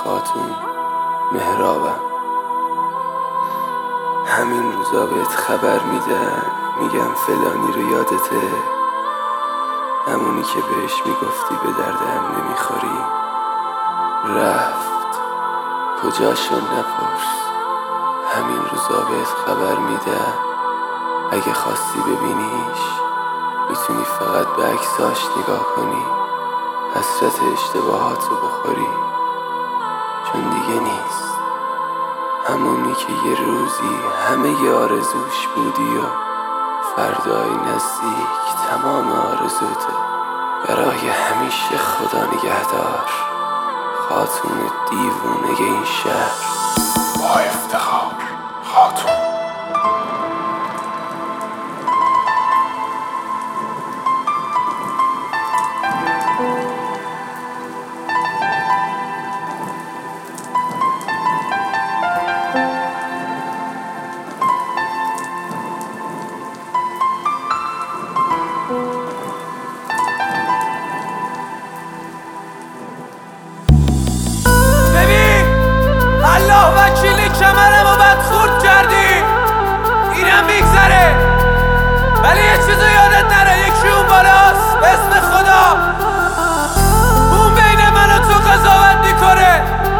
خاتون مهرابم. همین روزا بهت خبر میدن، میگم فلانی رو یادته، همونی که بهش میگفتی به دردم نمیخوری. رفت کجاشو نپرس، همین روزا بهت خبر میدم، اگه خواستی ببینیش میتونی فقط به عکساش نگاه کنی، حسرت اشتباهاتو بخوری، چون دیگه نیست همونی که یه روزی همه ی آرزوش بودی و فردای نزدیک تمام آرزوته. برای همیشه خدا نگهدار، خاتون دیوونه این شهر. با افتخار خاتون. وکیلی کمرمو بد خورد کردی، اینم میگذره، ولی یه چیزو یادت نره، یکی اون بالاست به اسم خدا، اون بین من و تو قضاوت میکنه.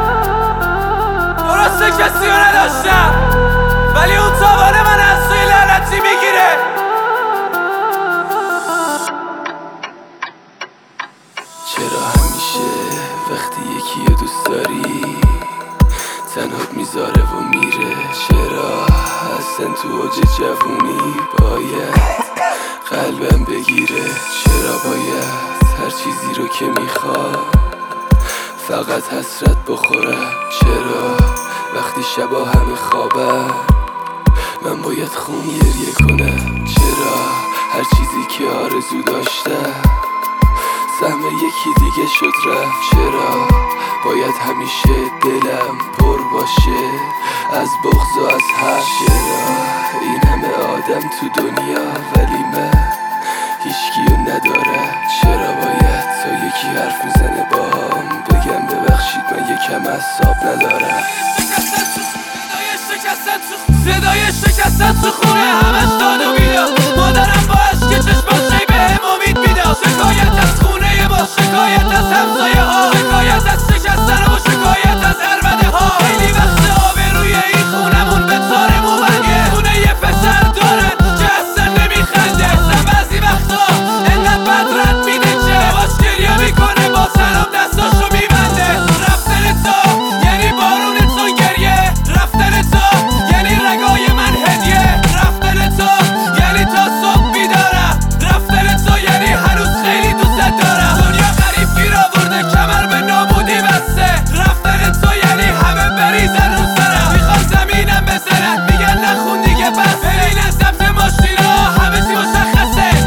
درسته کسی رو نداشتم، ولی اون تاوانه من از توی لعنتی میگیره. چرا همیشه وقتی یکی رو دوست داری تنهات میذاره و میره؟ چرا اصلا تو اوج جوونی باید قلبم بگیره؟ چرا باید هر چیزی رو که میخواد فقط حسرت بخورم؟ چرا وقتی شبا همه خوابم من باید خون گریه کنم؟ چرا هر چیزی که آرزو داشتم سهم یکی دیگه شد رفت؟ چرا باید همیشه دلم پر باشه از بغض و از حق؟ چرا این همه آدم تو دنیا ولی من هیچکیو ندارم؟ چرا باید تا یکی حرف میزنه باهم بگم ببخشید من یکم اعصاب ندارم؟ صدای شکستن تو خونه همش داد و بیداد، مادرم با عشق چشماش بهم امید میداد. شکایت از خونه ما، شکایت از همسایه ها، شکایت از شکستن و شکایت از عربده ها. خیلی وقت آبروی این خونمون به تار مومنیه، خونه یه پسر دارن که اصلا نمیخنده، اصلا بعضی وقتا انقدر بد رد میده که باش گریه میکنه با سلام دستاشو میبنده. رفتن تو یعنی بارون تو گریه، رفتن تو یعنی رگای من هدیه، رفتن تو یعنی تا صبح بیدارم، رفتن تو یعنی هنوز خیلی دوست دارم. دنیا غریب گیر آورده کمر به نابودی بسته، رفتن تو یعنی همه بریزن رو سرم، میخوان زمینم بزنن میگن نخون دیگه بس، بین از ضبط ماشینا همه چی مشخصه.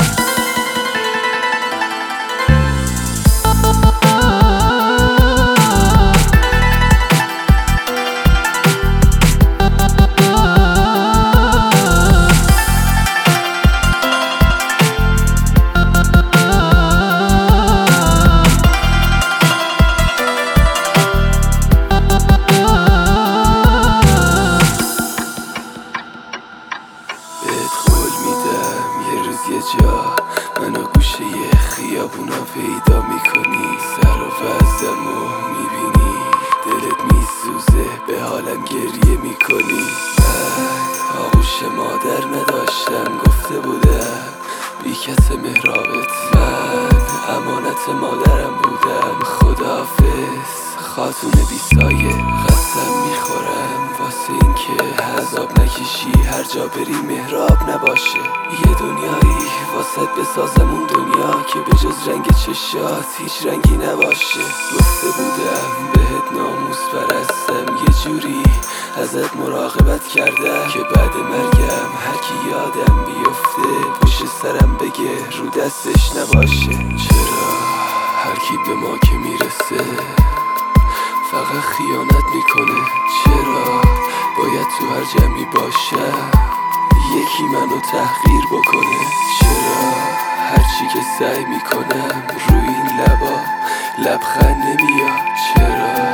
یه جا منو گوشه یه خیابونا پیدا میکنی، سر و وزمو میبینی دلت میسوزه به حالم گریه میکنی. من آغوش مادر نداشتم گفته بودم بی کس مهرابت، من امانت مادرم بودم. خداحافظ خاتون بی سایه، قسم میخورم واسه این که عذاب نکشی هر جا بری مهراب نباشه. یه دنیایی واسه بسازم اون دنیا که به جز رنگ چشات هیچ رنگی نباشه. گفته بودم بهت ناموس پرستم، یه جوری ازت مراقبت کردم که بعد مرگم هر کی یادم بیفته پشت سرم بگه رو دستش نباشه. چرا هر کی به ما که میرسه فقط خیانت میکنه؟ چرا باید تو هر جمعی باشم یکی منو تحقیر بکنه؟ چرا هرچی که سعی میکنم روی این لبا لبخند نمیاد؟ چرا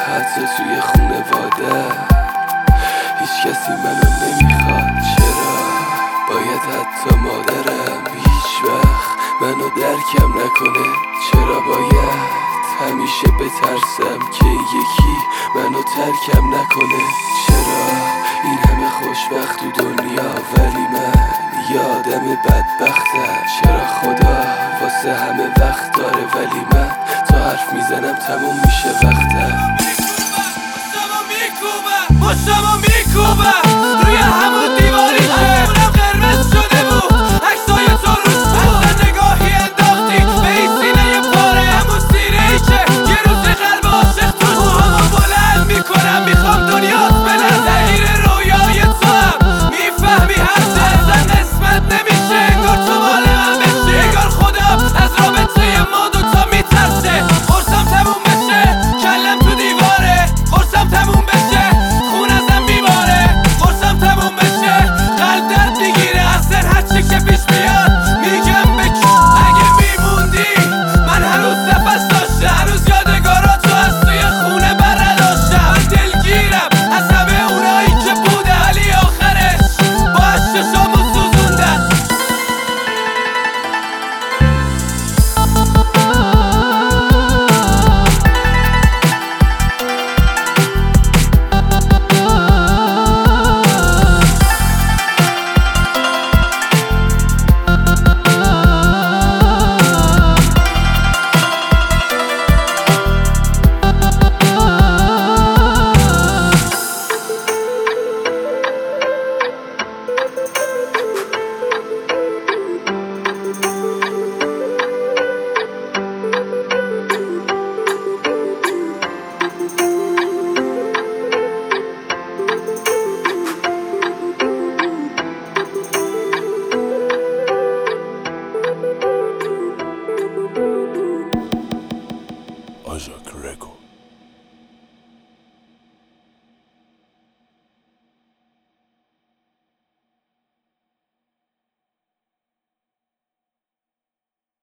حتی توی خونواده هیچ کسی منو نمیخواد. چرا باید حتی مادرم هیچ وقت منو درکم نکنه؟ چرا باید همیشه بترسم که یکی منو ترکم نکنه؟ چرا این همه خوشبخت تو دنیا ولی من یادم بدبختم؟ چرا خدا واسه همه وقت داره ولی من تا حرف میزنم تموم میشه وقتم؟ مشتمو میکوبم روی همون دیواری که اونم قرمز شده بود، عکسای تو روش بود. اصلا نگاهی انداختی به این سینه پاره، همون سینه ای که یه روز قلب عاشق توش. موهامو بلند میکنم میخوام دنیات بلند، تغییر رویای تو هم میفهمی هرچه اصلا قسمت نمیشه انگار تو مال من بشی. انگار خودم از رابطه ما دوتا میترسه. قرصم تموم بشه کلم تو دیواره، قرصم تموم بشه خون ازم میباره، قرصم تموم بشه قلب درد میگیره. اصلا هرچی که پیش میاد میگم بکن. اگه میموندی من هنوز نفس داشته، هنوز یادگاراتو از توی خونه برنداشتم. من دلگیرم از همه اونایی که بوده ولی آخرش با اشکشامو سوزوندن.